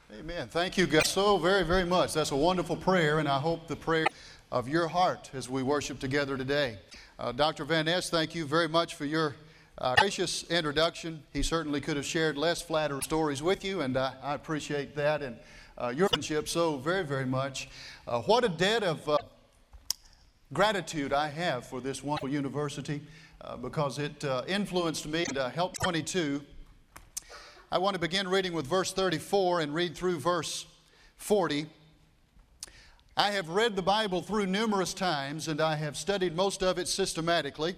Amen. Thank you guys so very, very much. That's a wonderful prayer, and I hope the prayer of your heart as we worship together today. Dr. Van Ness, thank you very much for your gracious introduction. He certainly could have shared less flattering stories with you, and I appreciate that and your friendship so very, very much. What a debt of gratitude I have for this wonderful university because it influenced me and helped 22. I want to begin reading with verse 34 and read through verse 40. I have read the Bible through numerous times, and I have studied most of it systematically.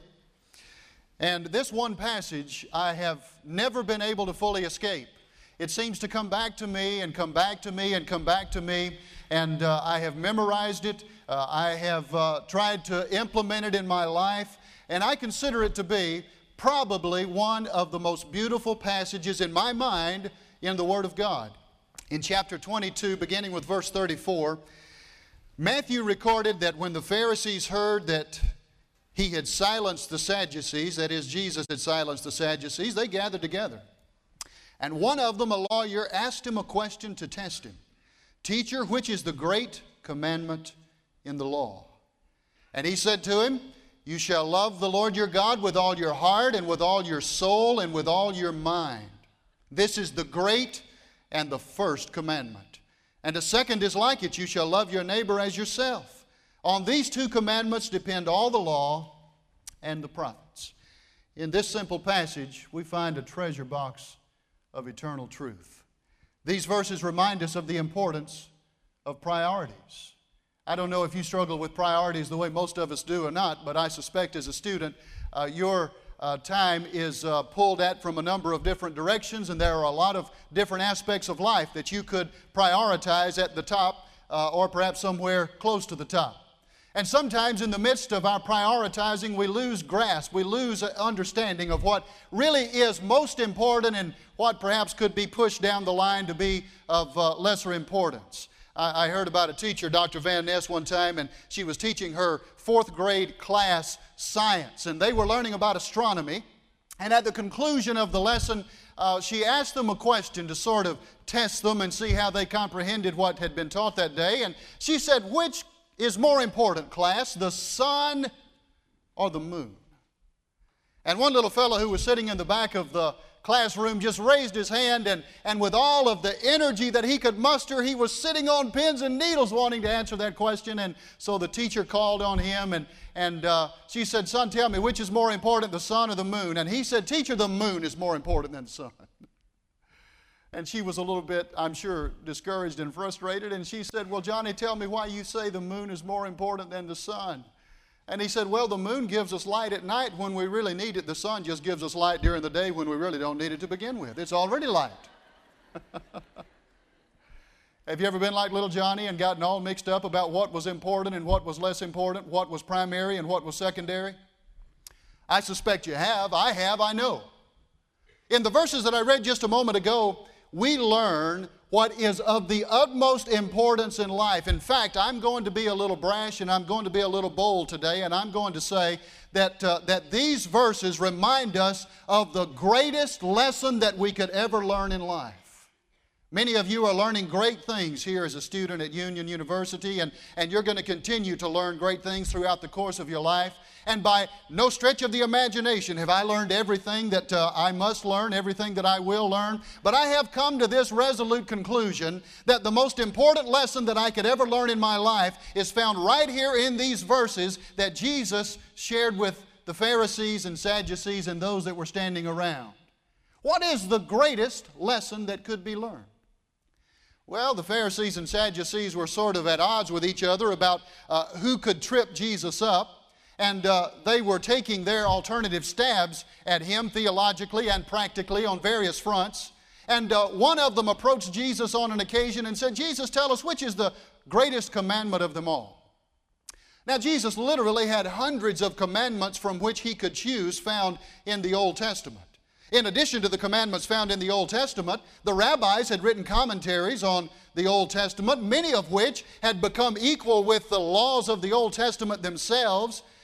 And this one passage I have never been able to fully escape. It seems to come back to me and come back to me and come back to me, and I have memorized it. I have tried to implement it in my life, and I consider it to be probably one of the most beautiful passages in my mind in the Word of God. In chapter 22, beginning with verse 34, Matthew recorded that when the Pharisees heard that he had silenced the Sadducees, that is, Jesus had silenced the Sadducees, they gathered together. And one of them, a lawyer, asked him a question to test him. "Teacher, which is the great commandment in the law?" And he said to him, "You shall love the Lord your God with all your heart and with all your soul and with all your mind. This is the great and the first commandment. And a second is like it, you shall love your neighbor as yourself. On these two commandments depend all the law and the prophets." In this simple passage, we find a treasure box of eternal truth. These verses remind us of the importance of priorities. I don't know if you struggle with priorities the way most of us do or not, but I suspect as a student, your time is pulled at from a number of different directions, and there are a lot of different aspects of life that you could prioritize at the top or perhaps somewhere close to the top. And sometimes in the midst of our prioritizing, we lose grasp, we lose understanding of what really is most important and what perhaps could be pushed down the line to be of lesser importance. I heard about a teacher, Dr. Van Ness, one time, and she was teaching her fourth grade class science, and they were learning about astronomy. And at the conclusion of the lesson, she asked them a question to sort of test them and see how they comprehended what had been taught that day. And she said, "Which is more important, class, the sun or the moon?" And one little fellow who was sitting in the back of the classroom just raised his hand, and with all of the energy that he could muster, he was sitting on pins and needles wanting to answer that question. And so the teacher called on him, and she said, "Son, tell me, which is more important, the sun or the moon?" And he said, "Teacher, the moon is more important than the sun." And she was a little bit, I'm sure, discouraged and frustrated, and she said, "Well, Johnny, tell me why you say the moon is more important than the sun." And he said, "Well, the moon gives us light at night when we really need it. The sun just gives us light during the day when we really don't need it to begin with. It's already light." Have you ever been like little Johnny and gotten all mixed up about what was important and what was less important, what was primary and what was secondary? I suspect you have. I have, I know. In the verses that I read just a moment ago, we learn what is of the utmost importance in life. In fact, I'm going to be a little brash and I'm going to be a little bold today, and I'm going to say that these verses remind us of the greatest lesson that we could ever learn in life. Many of you are learning great things here as a student at Union University, and you're going to continue to learn great things throughout the course of your life. And by no stretch of the imagination have I learned everything that I must learn, everything that I will learn. But I have come to this resolute conclusion that the most important lesson that I could ever learn in my life is found right here in these verses that Jesus shared with the Pharisees and Sadducees and those that were standing around. What is the greatest lesson that could be learned? Well, the Pharisees and Sadducees were sort of at odds with each other about who could trip Jesus up. And they were taking their alternative stabs at him theologically and practically on various fronts. And one of them approached Jesus on an occasion and said, "Jesus, tell us, which is the greatest commandment of them all?" Now, Jesus literally had hundreds of commandments from which he could choose found in the Old Testament. In addition to the commandments found in the Old Testament, the rabbis had written commentaries on the Old Testament, many of which had become equal with the laws of the Old Testament themselves.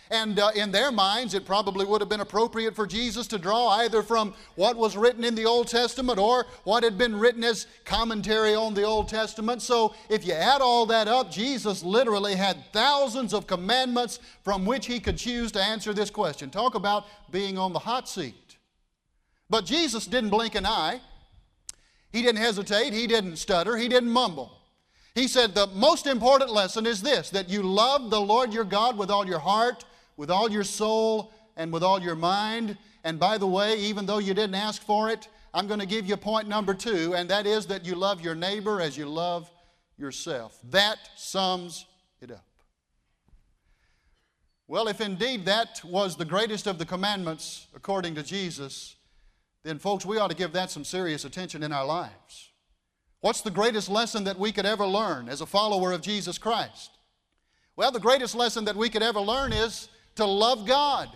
And in their minds, it probably would have been appropriate for Jesus to draw either from what was written in the Old Testament or what had been written as commentary on the Old Testament. So if you add all that up, Jesus literally had thousands of commandments from which he could choose to answer this question. Talk about being on the hot seat. But Jesus didn't blink an eye. He didn't hesitate. He didn't stutter. He didn't mumble. He said the most important lesson is this, that you love the Lord your God with all your heart, with all your soul, and with all your mind. And by the way, even though you didn't ask for it, I'm going to give you point number 2, and that is that you love your neighbor as you love yourself. That sums it up. Well, if indeed that was the greatest of the commandments according to Jesus, then folks, we ought to give that some serious attention in our lives. What's the greatest lesson that we could ever learn as a follower of Jesus Christ? Well, the greatest lesson that we could ever learn is to love God.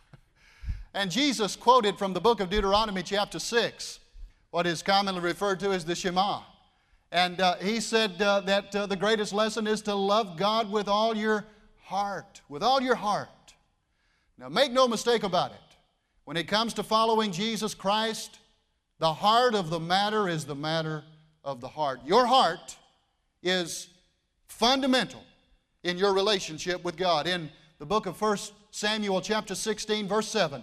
And Jesus quoted from the book of Deuteronomy chapter 6, what is commonly referred to as the Shema. And he said that the greatest lesson is to love God with all your heart, with all your heart. Now make no mistake about it. When it comes to following Jesus Christ, the heart of the matter is the matter of the heart. Your heart is fundamental in your relationship with God. In the book of 1 Samuel chapter 16, verse 7,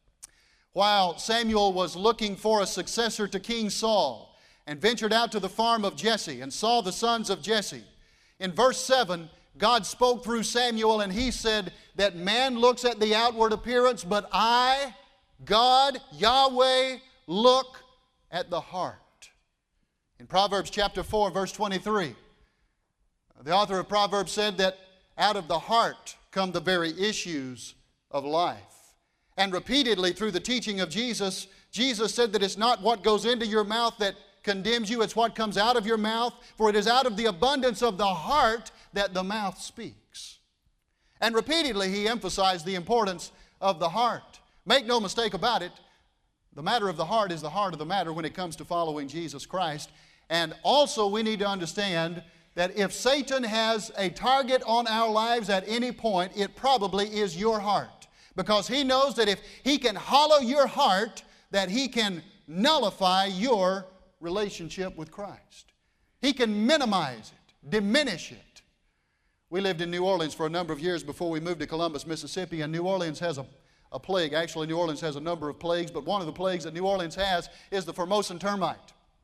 while Samuel was looking for a successor to King Saul and ventured out to the farm of Jesse and saw the sons of Jesse, in verse 7, God spoke through Samuel and he said that man looks at the outward appearance, but I, God, Yahweh, look at the heart. In Proverbs chapter 4, verse 23, the author of Proverbs said that out of the heart come the very issues of life. And repeatedly through the teaching of Jesus, Jesus said that it's not what goes into your mouth that condemns you, it's what comes out of your mouth, for it is out of the abundance of the heart that the mouth speaks. And repeatedly he emphasized the importance of the heart. Make no mistake about it, the matter of the heart is the heart of the matter when it comes to following Jesus Christ. And also we need to understand that if Satan has a target on our lives at any point, it probably is your heart. Because he knows that if he can hollow your heart, that he can nullify your relationship with Christ. He can minimize it, diminish it. We lived in New Orleans for a number of years before we moved to Columbus, Mississippi, and New Orleans has a plague. Actually, New Orleans has a number of plagues, but one of the plagues that New Orleans has is the Formosan termite.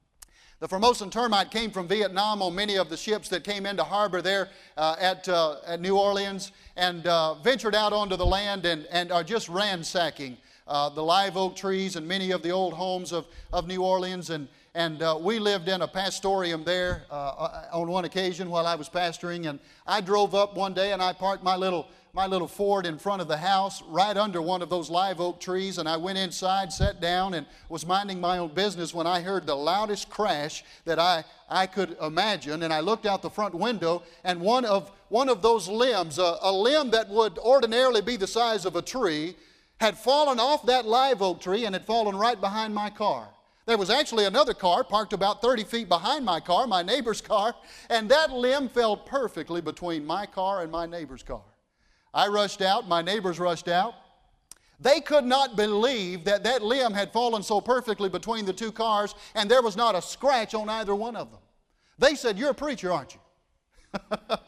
The Formosan termite came from Vietnam on many of the ships that came into harbor there at New Orleans and ventured out onto the land and are just ransacking the live oak trees and many of the old homes of New Orleans. And we lived in a pastorium there on one occasion while I was pastoring. And I drove up one day and I parked my little Ford in front of the house right under one of those live oak trees, and I went inside, sat down, and was minding my own business when I heard the loudest crash that I could imagine. And I looked out the front window, and one of those limbs, a limb that would ordinarily be the size of a tree, had fallen off that live oak tree and had fallen right behind my car. There was actually another car parked about 30 feet behind my car, my neighbor's car, and that limb fell perfectly between my car and my neighbor's car. I rushed out, my neighbors rushed out. They could not believe that that limb had fallen so perfectly between the two cars and there was not a scratch on either one of them. They said, "You're a preacher, aren't you?"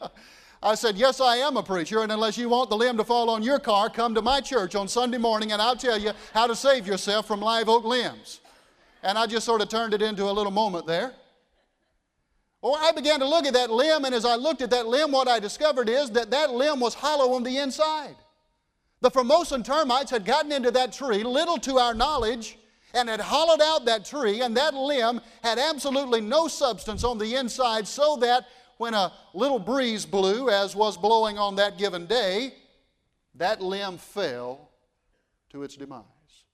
I said, "Yes, I am a preacher, and unless you want the limb to fall on your car, come to my church on Sunday morning and I'll tell you how to save yourself from live oak limbs." And I just sort of turned it into a little moment there. Well, I began to look at that limb, and as I looked at that limb, what I discovered is that that limb was hollow on the inside. The Formosan termites had gotten into that tree, little to our knowledge, and had hollowed out that tree, and that limb had absolutely no substance on the inside, so that when a little breeze blew, as was blowing on that given day, that limb fell to its demise.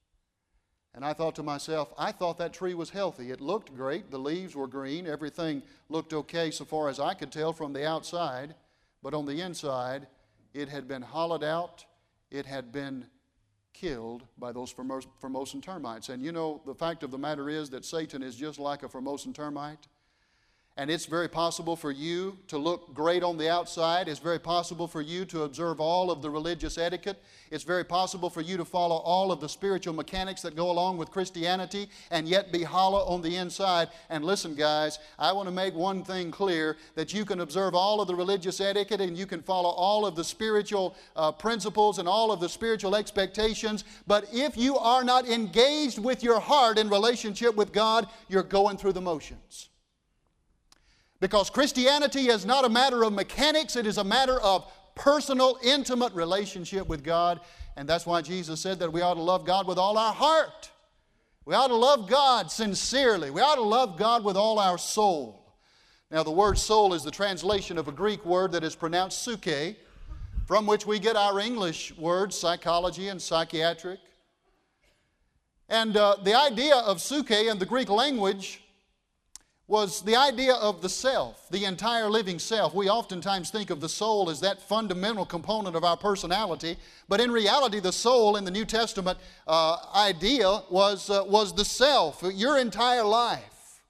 And I thought to myself, I thought that tree was healthy. It looked great. The leaves were green. Everything looked okay so far as I could tell from the outside. But on the inside, it had been hollowed out. It had been killed by those Formosan termites. And you know, the fact of the matter is that Satan is just like a Formosan termite. And it's very possible for you to look great on the outside. It's very possible for you to observe all of the religious etiquette. It's very possible for you to follow all of the spiritual mechanics that go along with Christianity and yet be hollow on the inside. And listen, guys, I want to make one thing clear, that you can observe all of the religious etiquette and you can follow all of the spiritual principles and all of the spiritual expectations. But if you are not engaged with your heart in relationship with God, you're going through the motions. Because Christianity is not a matter of mechanics, it is a matter of personal, intimate relationship with God. And that's why Jesus said that we ought to love God with all our heart. We ought to love God sincerely. We ought to love God with all our soul. Now, the word soul is the translation of a Greek word that is pronounced psyche, from which we get our English words, psychology and psychiatric. And the idea of psyche in the Greek language was the idea of the self, the entire living self. We oftentimes think of the soul as that fundamental component of our personality, but in reality the soul in the New Testament idea was the self, your entire life.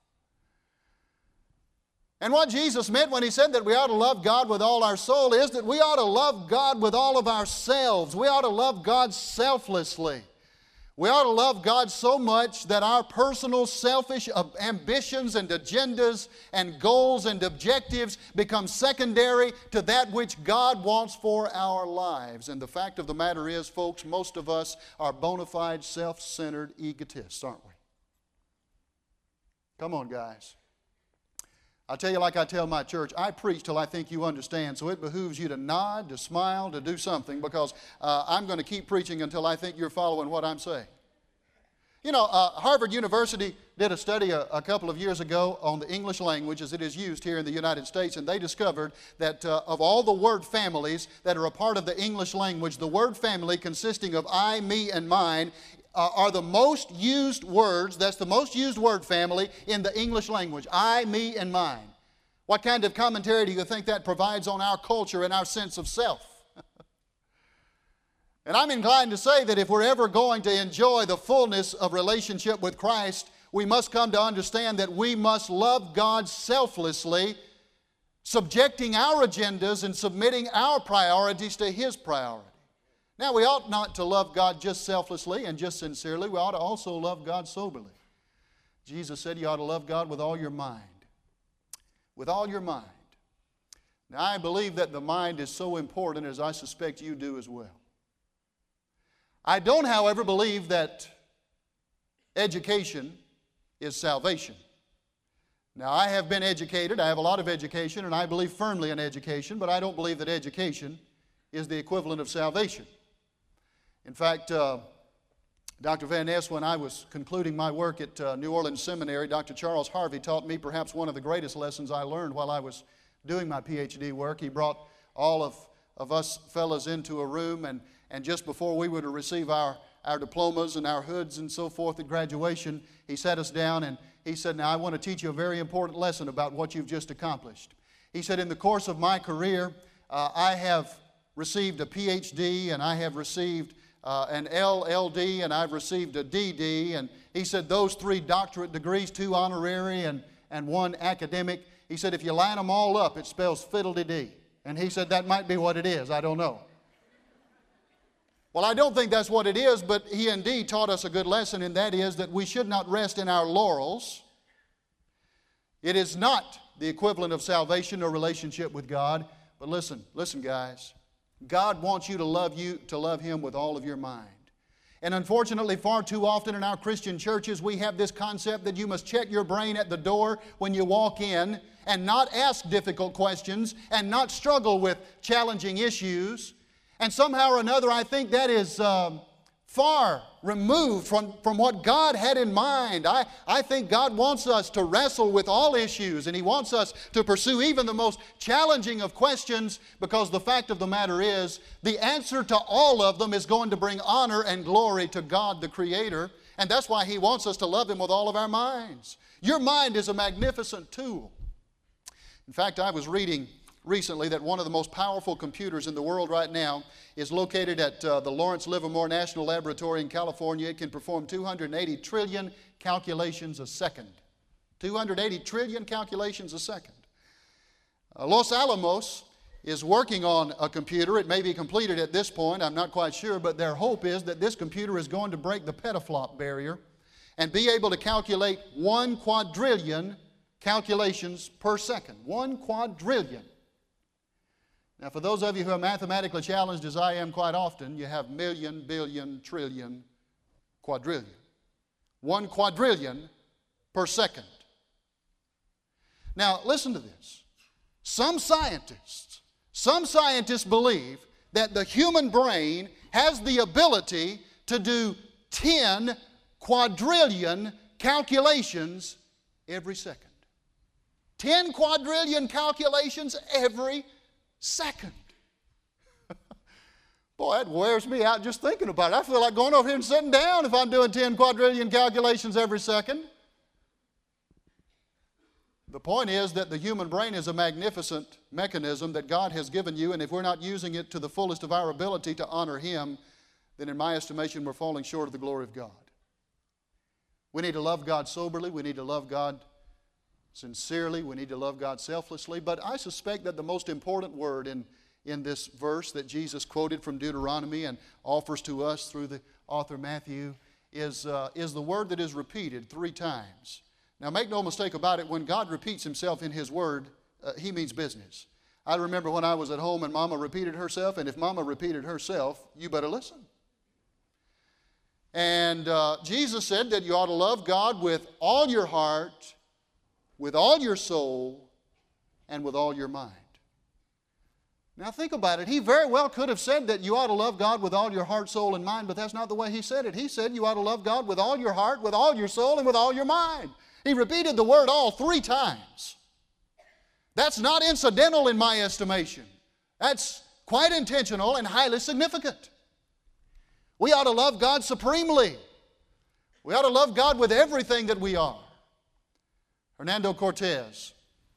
And what Jesus meant when He said that we ought to love God with all our soul is that we ought to love God with all of ourselves. We ought to love God selflessly. We ought to love God so much that our personal selfish ambitions and agendas and goals and objectives become secondary to that which God wants for our lives. And the fact of the matter is, folks, most of us are bona fide self-centered egotists, aren't we? Come on, guys. I'll tell you like I tell my church, I preach till I think you understand, so it behooves you to nod, to smile, to do something, because I'm going to keep preaching until I think you're following what I'm saying. You know, Harvard University did a study a couple of years ago on the English language as it is used here in the United States, and they discovered that of all the word families that are a part of the English language, the word family consisting of I, me, and mine are the most used words. That's the most used word family in the English language. I, me, and mine. What kind of commentary do you think that provides on our culture and our sense of self? And I'm inclined to say that if we're ever going to enjoy the fullness of relationship with Christ, we must come to understand that we must love God selflessly, subjecting our agendas and submitting our priorities to His priority. Now, we ought not to love God just selflessly and just sincerely. We ought to also love God soberly. Jesus said you ought to love God with all your mind. With all your mind. Now, I believe that the mind is so important, as I suspect you do as well. I don't, however, believe that education is salvation. Now, I have been educated. I have a lot of education, and I believe firmly in education, but I don't believe that education is the equivalent of salvation. In fact, Dr. Van Ness, when I was concluding my work at New Orleans Seminary, Dr. Charles Harvey taught me perhaps one of the greatest lessons I learned while I was doing my PhD work. He brought all of us fellas into a room, and just before we were to receive our diplomas and our hoods and so forth at graduation, he sat us down and he said, now I want to teach you a very important lesson about what you've just accomplished. He said, in the course of my career, I have received a PhD and I have received an LLD and I've received a DD. And he said those 3 doctorate degrees, 2 honorary and 1 academic, he said if you line them all up, it spells fiddle-de-dee. And he said that might be what it is, I don't know. Well, I don't think that's what it is, but he indeed taught us a good lesson, and that is that we should not rest in our laurels. It is not the equivalent of salvation or relationship with God. But listen guys, God wants you to love Him with all of your mind. And unfortunately, far too often in our Christian churches, we have this concept that you must check your brain at the door when you walk in and not ask difficult questions and not struggle with challenging issues. And somehow or another, I think that is far removed from what God had in mind. I think God wants us to wrestle with all issues, and He wants us to pursue even the most challenging of questions, because the fact of the matter is, the answer to all of them is going to bring honor and glory to God the Creator, and that's why He wants us to love Him with all of our minds. Your mind is a magnificent tool. In fact, I was reading recently that one of the most powerful computers in the world right now is located at the Lawrence Livermore National Laboratory in California. It can perform 280 trillion calculations a second. 280 trillion calculations a second. Los Alamos is working on a computer. It may be completed at this point, I'm not quite sure, but their hope is that this computer is going to break the petaflop barrier and be able to calculate 1 quadrillion calculations per second. 1 quadrillion. Now, for those of you who are mathematically challenged, as I am quite often, you have million, billion, trillion, quadrillion. 1 quadrillion per second. Now, listen to this. Some scientists believe that the human brain has the ability to do 10 quadrillion calculations every second. 10 quadrillion calculations every second. Boy, that wears me out just thinking about it. I feel like going over here and sitting down if I'm doing 10 quadrillion calculations every second. The point is that the human brain is a magnificent mechanism that God has given you, and if we're not using it to the fullest of our ability to honor Him, then in my estimation we're falling short of the glory of God. We need to love God soberly. We need to love God sincerely. We need to love God selflessly. But I suspect that the most important word in this verse that Jesus quoted from Deuteronomy and offers to us through the author Matthew is the word that is repeated 3 times. Now, make no mistake about it, when God repeats Himself in His Word, He means business. I remember when I was at home and Mama repeated herself, and if Mama repeated herself, you better listen. And Jesus said that you ought to love God with all your heart, with all your soul, and with all your mind. Now think about it. He very well could have said that you ought to love God with all your heart, soul, and mind, but that's not the way He said it. He said you ought to love God with all your heart, with all your soul, and with all your mind. He repeated the word all 3 times. That's not incidental in my estimation. That's quite intentional and highly significant. We ought to love God supremely. We ought to love God with everything that we are. Hernando Cortez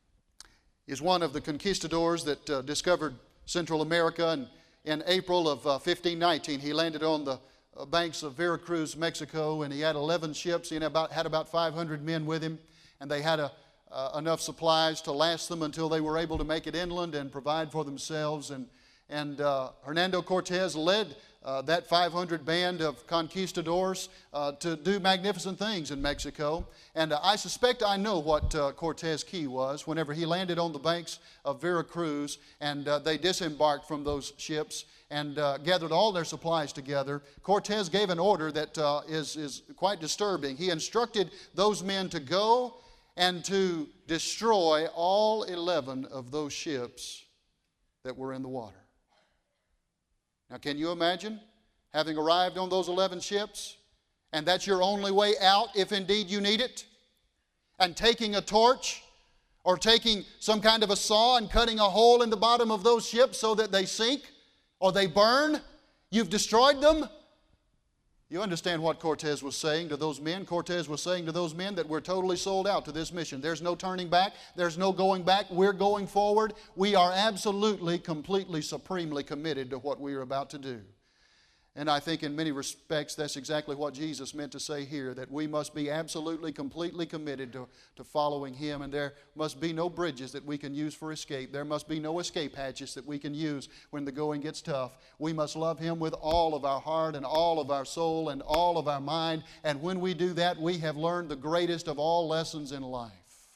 is one of the conquistadors that discovered Central America, and in April of 1519 he landed on the banks of Veracruz, Mexico, and he had 11 ships. He had about 500 men with him, and they had enough supplies to last them until they were able to make it inland and provide for themselves. And Hernando Cortez led that 500 band of conquistadors to do magnificent things in Mexico. And I suspect I know what Cortez' key was whenever he landed on the banks of Veracruz and they disembarked from those ships and gathered all their supplies together. Cortez gave an order that is quite disturbing. He instructed those men to go and to destroy all 11 of those ships that were in the water. Now, can you imagine having arrived on those 11 ships, and that's your only way out if indeed you need it, and taking a torch or taking some kind of a saw and cutting a hole in the bottom of those ships so that they sink or they burn? You've destroyed them. You understand what Cortez was saying to those men? Cortez was saying to those men that we're totally sold out to this mission. There's no turning back. There's no going back. We're going forward. We are absolutely, completely, supremely committed to what we are about to do. And I think in many respects that's exactly what Jesus meant to say here, that we must be absolutely, completely committed to following Him, and there must be no bridges that we can use for escape. There must be no escape hatches that we can use when the going gets tough. We must love Him with all of our heart and all of our soul and all of our mind, and when we do that, we have learned the greatest of all lessons in life.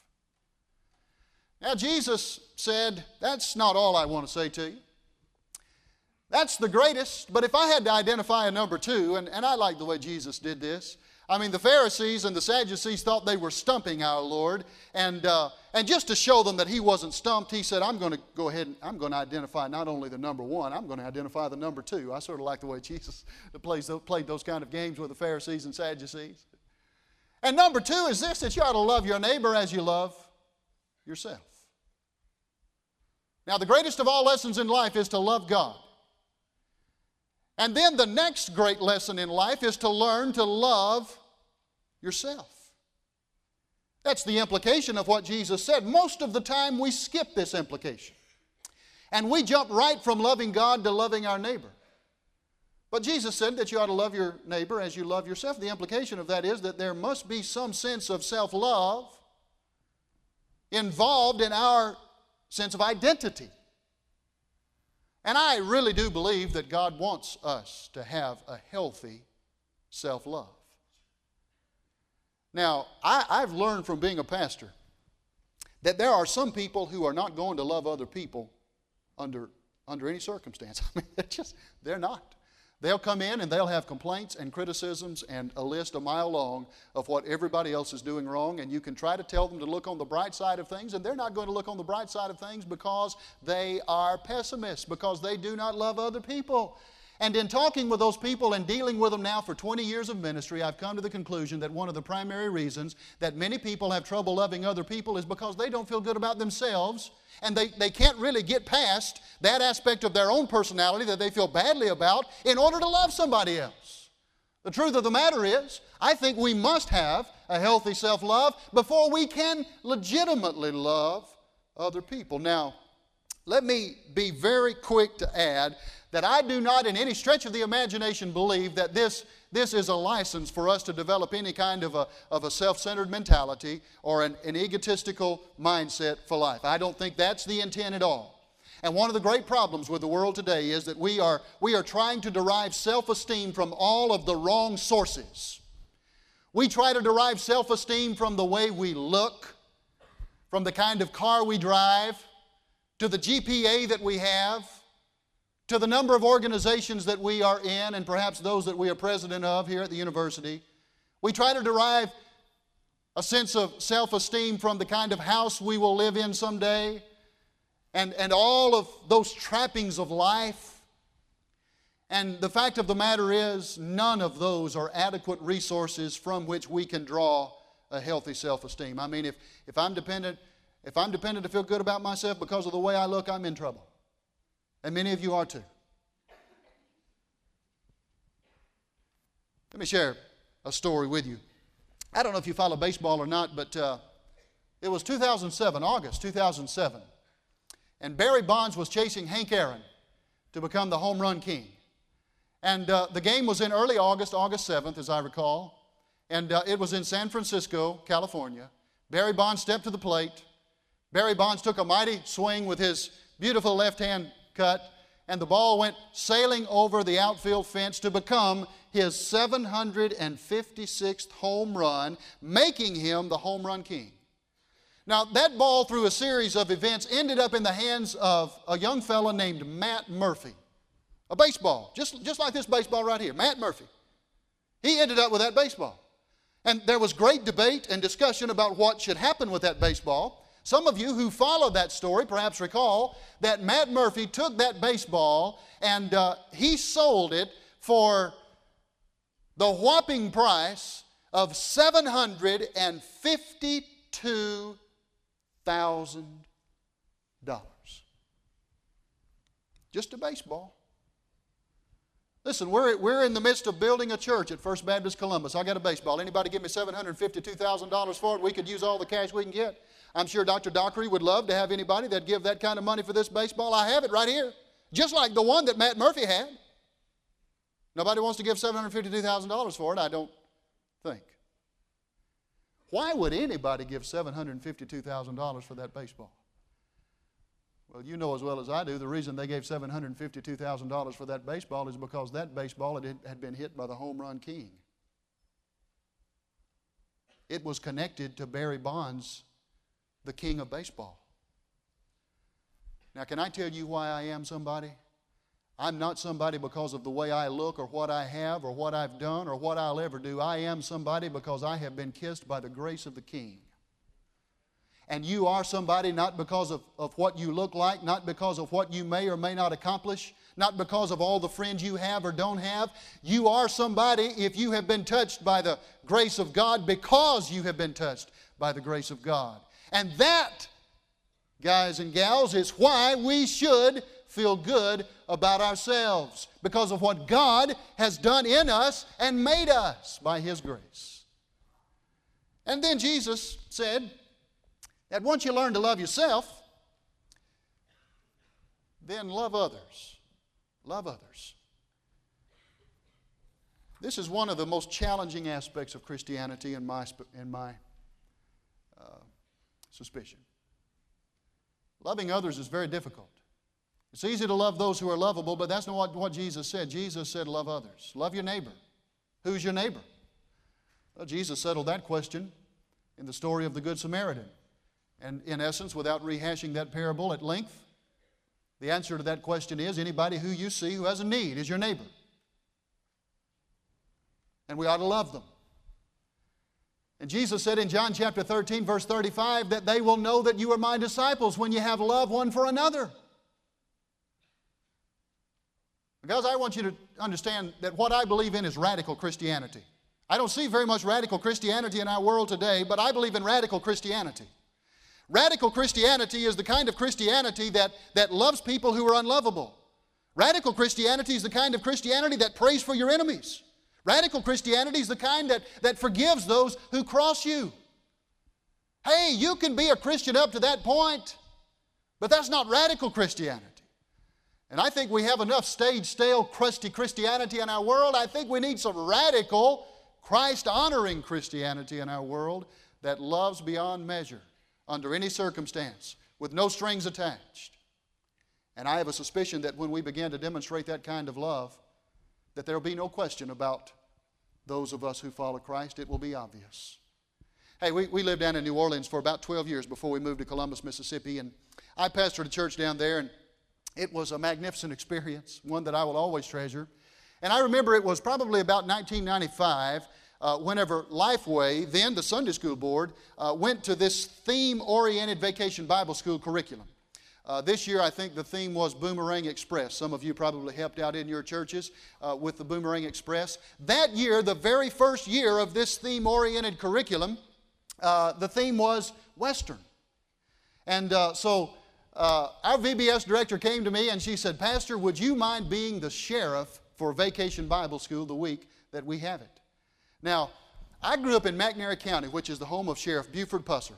Now, Jesus said, that's not all I want to say to you. That's the greatest, but if I had to identify a number 2, and I like the way Jesus did this. I mean, the Pharisees and the Sadducees thought they were stumping our Lord, and just to show them that He wasn't stumped, He said, I'm going to go ahead and I'm going to identify not only the number 1, I'm going to identify the number 2. I sort of like the way Jesus played those kind of games with the Pharisees and Sadducees. And number 2 is this, that you ought to love your neighbor as you love yourself. Now, the greatest of all lessons in life is to love God. And then the next great lesson in life is to learn to love yourself. That's the implication of what Jesus said. Most of the time we skip this implication. And we jump right from loving God to loving our neighbor. But Jesus said that you ought to love your neighbor as you love yourself. The implication of that is that there must be some sense of self-love involved in our sense of identity. And I really do believe that God wants us to have a healthy self-love. Now, I've learned from being a pastor that there are some people who are not going to love other people under any circumstance. I mean, they're not. They'll come in and they'll have complaints and criticisms and a list a mile long of what everybody else is doing wrong, and you can try to tell them to look on the bright side of things, and they're not going to look on the bright side of things because they are pessimists, because they do not love other people. And in talking with those people and dealing with them now for 20 years of ministry, I've come to the conclusion that one of the primary reasons that many people have trouble loving other people is because they don't feel good about themselves, and they can't really get past that aspect of their own personality that they feel badly about in order to love somebody else. The truth of the matter is, I think we must have a healthy self-love before we can legitimately love other people. Now, let me be very quick to add that I do not in any stretch of the imagination believe that this is a license for us to develop any kind of a self-centered mentality or an egotistical mindset for life. I don't think that's the intent at all. And one of the great problems with the world today is that we are trying to derive self-esteem from all of the wrong sources. We try to derive self-esteem from the way we look, from the kind of car we drive, to the GPA that we have, to the number of organizations that we are in, and perhaps those that we are president of here at the university. We try to derive a sense of self-esteem from the kind of house we will live in someday, and all of those trappings of life. And the fact of the matter is, none of those are adequate resources from which we can draw a healthy self-esteem. I mean, if I'm dependent to feel good about myself because of the way I look, I'm in trouble. And many of you are too. Let me share a story with you. I don't know if you follow baseball or not, but it was 2007, August 2007. And Barry Bonds was chasing Hank Aaron to become the home run king. And the game was in early August, August 7th, as I recall. And it was in San Francisco, California. Barry Bonds stepped to the plate. Barry Bonds took a mighty swing with his beautiful left-hand cut, and the ball went sailing over the outfield fence to become his 756th home run, making him the home run king. Now, that ball, through a series of events, ended up in the hands of a young fella named Matt Murphy. A baseball, just like this baseball right here, Matt Murphy. He ended up with that baseball. And there was great debate and discussion about what should happen with that baseball. Some of you who followed that story perhaps recall that Matt Murphy took that baseball and he sold it for the whopping price of $752,000. Just a baseball. Listen, we're in the midst of building a church at First Baptist Columbus. I got a baseball. Anybody give me $752,000 for it? We could use all the cash we can get. I'm sure Dr. Dockery would love to have anybody that'd give that kind of money for this baseball. I have it right here, just like the one that Matt Murphy had. Nobody wants to give $752,000 for it, I don't think. Why would anybody give $752,000 for that baseball? Well, you know as well as I do, the reason they gave $752,000 for that baseball is because that baseball had been hit by the home run king. It was connected to Barry Bonds, the king of baseball. Now, can I tell you why I am somebody? I'm not somebody because of the way I look or what I have or what I've done or what I'll ever do. I am somebody because I have been kissed by the grace of the King. And you are somebody not because of what you look like, not because of what you may or may not accomplish, not because of all the friends you have or don't have. You are somebody if you have been touched by the grace of God because you have been touched by the grace of God. And that, guys and gals, is why we should feel good about ourselves, because of what God has done in us and made us by His grace. And then Jesus said that once you learn to love yourself, then love others. Love others. This is one of the most challenging aspects of Christianity in my suspicion. Loving others is very difficult. It's easy to love those who are lovable, but that's not what Jesus said. Jesus said, love others. Love your neighbor. Who's your neighbor? Well, Jesus settled that question in the story of the Good Samaritan. And in essence, without rehashing that parable at length, the answer to that question is anybody who you see who has a need is your neighbor. And we ought to love them. And Jesus said in John chapter 13, verse 35, that they will know that you are my disciples when you have love one for another. Because I want you to understand that what I believe in is radical Christianity. I don't see very much radical Christianity in our world today, but I believe in radical Christianity. Radical Christianity is the kind of Christianity that loves people who are unlovable. Radical Christianity is the kind of Christianity that prays for your enemies. Radical Christianity is the kind that forgives those who cross you. Hey, you can be a Christian up to that point, but that's not radical Christianity. And I think we have enough stage, stale, crusty Christianity in our world. I think we need some radical, Christ-honoring Christianity in our world that loves beyond measure, under any circumstance, with no strings attached. And I have a suspicion that when we begin to demonstrate that kind of love, that there will be no question about those of us who follow Christ. It will be obvious. Hey, we lived down in New Orleans for about 12 years before we moved to Columbus, Mississippi, and I pastored a church down there, and it was a magnificent experience, one that I will always treasure. And I remember it was probably about 1995 whenever Lifeway, then the Sunday School Board, went to this theme-oriented vacation Bible school curriculum. This year, I think the theme was Boomerang Express. Some of you probably helped out in your churches with the Boomerang Express. That year, the very first year of this theme-oriented curriculum, the theme was Western. And so our VBS director came to me and she said, Pastor, would you mind being the sheriff for Vacation Bible School the week that we have it? Now, I grew up in McNairy County, which is the home of Sheriff Buford Pusser.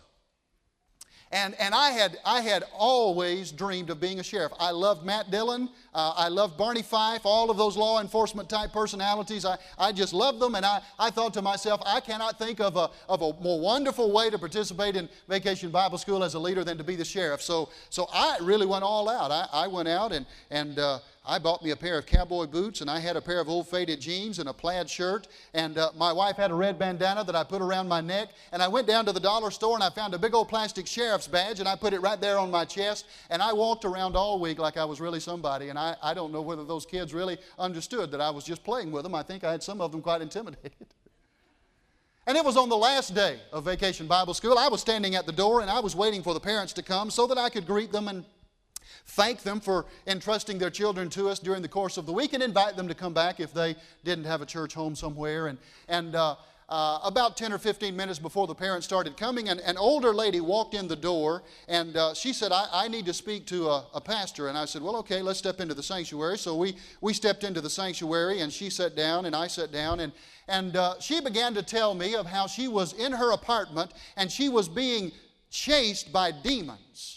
And I had always dreamed of being a sheriff. I loved Matt Dillon. I loved Barney Fife, all of those law enforcement type personalities. I just loved them, and I thought to myself, I cannot think of a more wonderful way to participate in Vacation Bible School as a leader than to be the sheriff. So I really went all out. I went out and I bought me a pair of cowboy boots, and I had a pair of old faded jeans and a plaid shirt, and my wife had a red bandana that I put around my neck, and I went down to the dollar store and I found a big old plastic sheriff's badge, and I put it right there on my chest, and I walked around all week like I was really somebody, and I don't know whether those kids really understood that I was just playing with them. I think I had some of them quite intimidated. And it was on the last day of Vacation Bible School. I was standing at the door, and I was waiting for the parents to come so that I could greet them and thank them for entrusting their children to us during the course of the week and invite them to come back if they didn't have a church home somewhere. And about 10 or 15 minutes before the parents started coming, an older lady walked in the door, and she said, I need to speak to a pastor. And I said, well, okay, let's step into the sanctuary. So we stepped into the sanctuary, and she sat down, and I sat down, and she began to tell me of how she was in her apartment, and she was being chased by demons.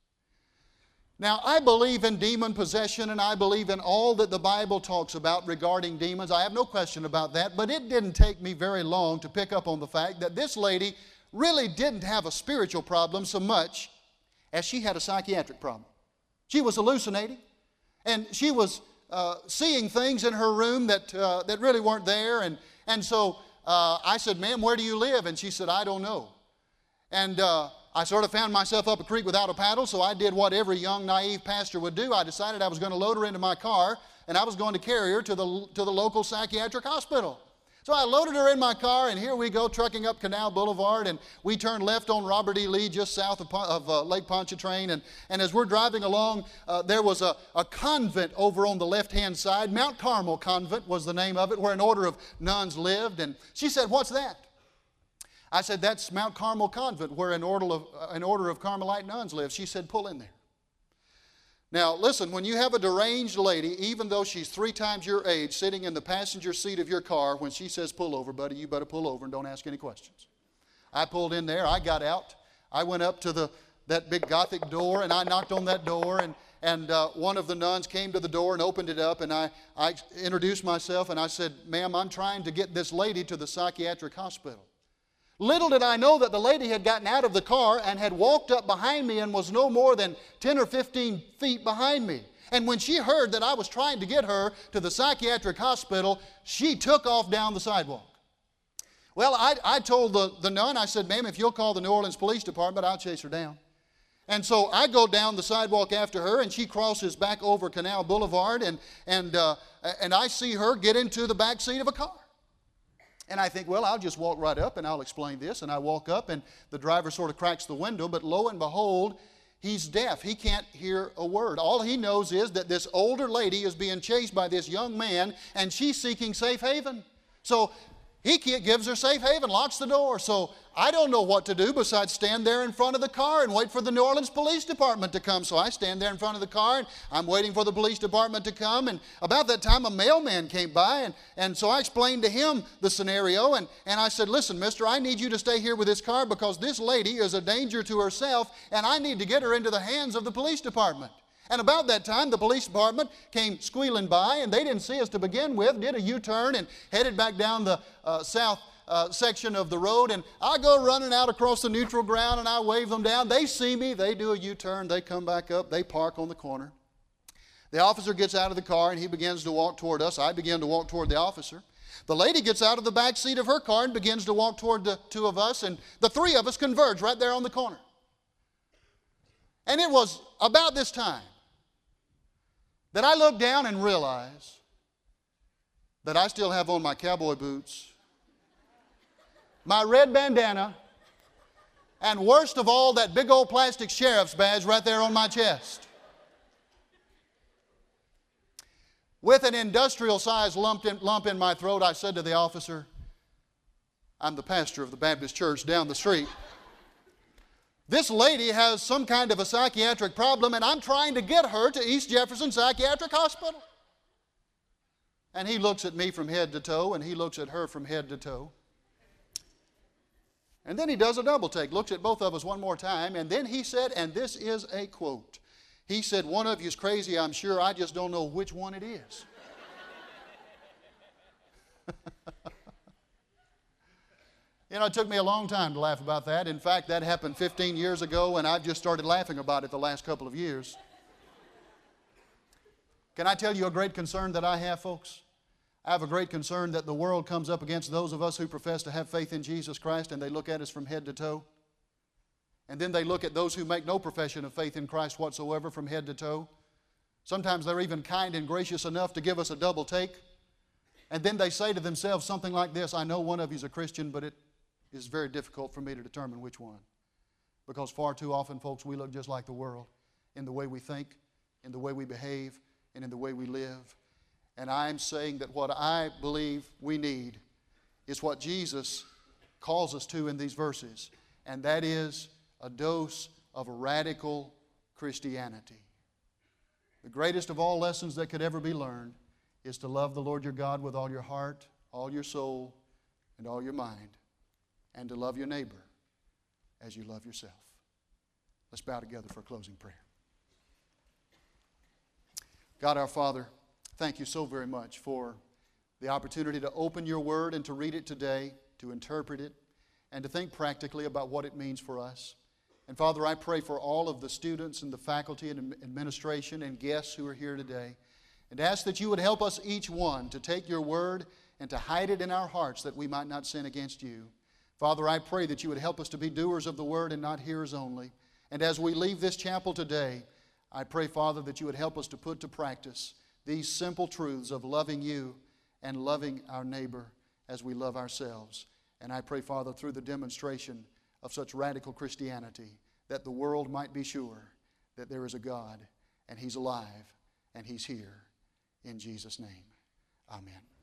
Now, I believe in demon possession, and I believe in all that the Bible talks about regarding demons. I have no question about that, but it didn't take me very long to pick up on the fact that this lady really didn't have a spiritual problem so much as she had a psychiatric problem. She was hallucinating, and she was seeing things in her room that really weren't there, and so I said, ma'am, where do you live? And she said, I don't know. And I sort of found myself up a creek without a paddle, so I did what every young, naive pastor would do. I decided I was going to load her into my car, and I was going to carry her to the local psychiatric hospital. So I loaded her in my car, and here we go, trucking up Canal Boulevard, and we turned left on Robert E. Lee, just south of Lake Pontchartrain, and as we're driving along, there was a convent over on the left-hand side. Mount Carmel Convent was the name of it, where an order of nuns lived, and she said, what's that? I said, that's Mount Carmel Convent, where an order of Carmelite nuns live. She said, pull in there. Now, listen, when you have a deranged lady, even though she's 3 times your age, sitting in the passenger seat of your car, when she says pull over, buddy, you better pull over and don't ask any questions. I pulled in there. I got out. I went up to that big Gothic door, and I knocked on that door, and one of the nuns came to the door and opened it up, and I introduced myself, and I said, ma'am, I'm trying to get this lady to the psychiatric hospital. Little did I know that the lady had gotten out of the car and had walked up behind me and was no more than 10 or 15 feet behind me. And when she heard that I was trying to get her to the psychiatric hospital, she took off down the sidewalk. Well, I told the nun, I said, "Ma'am, if you'll call the New Orleans Police Department, I'll chase her down." And so I go down the sidewalk after her, and she crosses back over Canal Boulevard, and I see her get into the back seat of a car. And I think, well, I'll just walk right up and I'll explain this. And I walk up, and the driver sort of cracks the window, but lo and behold, he's deaf. He can't hear a word. All he knows is that this older lady is being chased by this young man, and she's seeking safe haven. So he gives her safe haven, locks the door. So I don't know what to do besides stand there in front of the car and wait for the New Orleans Police Department to come. So I stand there in front of the car, and I'm waiting for the police department to come. And about that time, a mailman came by, and so I explained to him the scenario. And I said, "Listen, mister, I need you to stay here with this car because this lady is a danger to herself, and I need to get her into the hands of the police department." And about that time, the police department came squealing by, and they didn't see us to begin with, did a U-turn and headed back down the south section of the road. And I go running out across the neutral ground, and I wave them down. They see me. They do a U-turn. They come back up. They park on the corner. The officer gets out of the car, and he begins to walk toward us. I begin to walk toward the officer. The lady gets out of the back seat of her car and begins to walk toward the two of us, and the three of us converge right there on the corner. And it was about this time that I looked down and realized that I still have on my cowboy boots, my red bandana, and worst of all, that big old plastic sheriff's badge right there on my chest. With an industrial-sized lump in my throat, I said to the officer, "I'm the pastor of the Baptist church down the street. This lady has some kind of a psychiatric problem, and I'm trying to get her to East Jefferson Psychiatric Hospital." And he looks at me from head to toe, and he looks at her from head to toe. And then he does a double take, looks at both of us one more time, and then he said, and this is a quote, he said, "One of you's crazy, I'm sure. I just don't know which one it is." You know, it took me a long time to laugh about that. In fact, that happened 15 years ago, and I've just started laughing about it the last couple of years. Can I tell you a great concern that I have, folks? I have a great concern that the world comes up against those of us who profess to have faith in Jesus Christ, and they look at us from head to toe. And then they look at those who make no profession of faith in Christ whatsoever from head to toe. Sometimes they're even kind and gracious enough to give us a double take. And then they say to themselves something like this: "I know one of you is a Christian, but it is very difficult for me to determine which one." Because far too often, folks, we look just like the world in the way we think, in the way we behave, and in the way we live. And I'm saying that what I believe we need is what Jesus calls us to in these verses, and that is a dose of radical Christianity. The greatest of all lessons that could ever be learned is to love the Lord your God with all your heart, all your soul, and all your mind, and to love your neighbor as you love yourself. Let's bow together for a closing prayer. God our Father, thank you so very much for the opportunity to open your word and to read it today, to interpret it, and to think practically about what it means for us. And Father, I pray for all of the students and the faculty and administration and guests who are here today, and ask that you would help us each one to take your word and to hide it in our hearts that we might not sin against you. Father, I pray that you would help us to be doers of the word and not hearers only. And as we leave this chapel today, I pray, Father, that you would help us to put to practice these simple truths of loving you and loving our neighbor as we love ourselves. And I pray, Father, through the demonstration of such radical Christianity, that the world might be sure that there is a God, and He's alive, and He's here. In Jesus' name, amen.